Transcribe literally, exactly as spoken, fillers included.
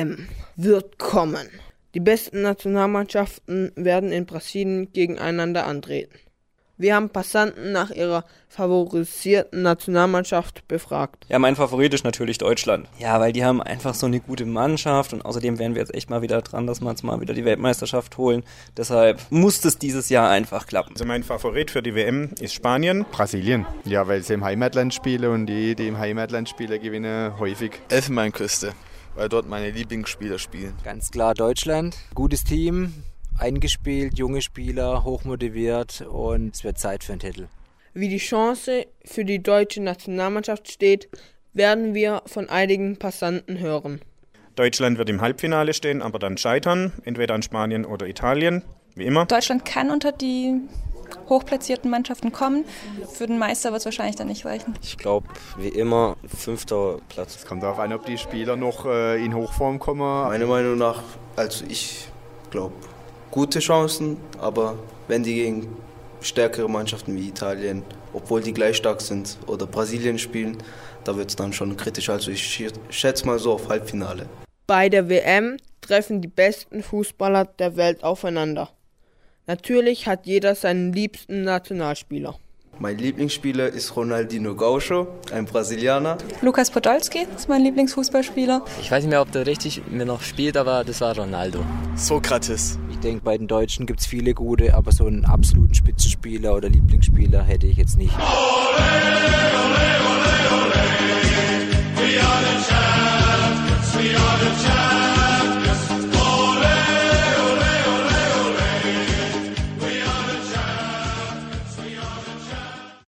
M wird kommen. Die besten Nationalmannschaften werden in Brasilien gegeneinander antreten. Wir haben Passanten nach ihrer favorisierten Nationalmannschaft befragt. Ja, mein Favorit ist natürlich Deutschland. Ja, weil die haben einfach so eine gute Mannschaft und außerdem wären wir jetzt echt mal wieder dran, dass wir uns mal wieder die Weltmeisterschaft holen. Deshalb muss es dieses Jahr einfach klappen. Also mein Favorit für die W M ist Spanien. Brasilien. Ja, weil sie im Heimatland spielen und die, die im Heimatland spielen, gewinnen häufig. Elfenbeinküste, weil dort meine Lieblingsspieler spielen. Ganz klar Deutschland. Gutes Team. Eingespielt, junge Spieler, hochmotiviert und es wird Zeit für einen Titel. Wie die Chance für die deutsche Nationalmannschaft steht, werden wir von einigen Passanten hören. Deutschland wird im Halbfinale stehen, aber dann scheitern, entweder an Spanien oder Italien, wie immer. Deutschland kann unter die hochplatzierten Mannschaften kommen. Für den Meister wird es wahrscheinlich dann nicht reichen. Ich glaube, wie immer, fünfter Platz. Es kommt darauf an, ob die Spieler noch äh, in Hochform kommen. Meiner Meinung nach, also ich glaube, gute Chancen, aber wenn die gegen stärkere Mannschaften wie Italien, obwohl die gleich stark sind, oder Brasilien spielen, da wird es dann schon kritisch. Also ich schätze mal so auf Halbfinale. Bei der W M treffen die besten Fußballer der Welt aufeinander. Natürlich hat jeder seinen liebsten Nationalspieler. Mein Lieblingsspieler ist Ronaldinho Gaucho, ein Brasilianer. Lukas Podolski ist mein Lieblingsfußballspieler. Ich weiß nicht mehr, ob der richtig mir noch spielt, aber das war Ronaldo. Sokrates. Ich denke, bei den Deutschen gibt es viele gute, aber so einen absoluten Spitzenspieler oder Lieblingsspieler hätte ich jetzt nicht. Olé, olé, olé, olé.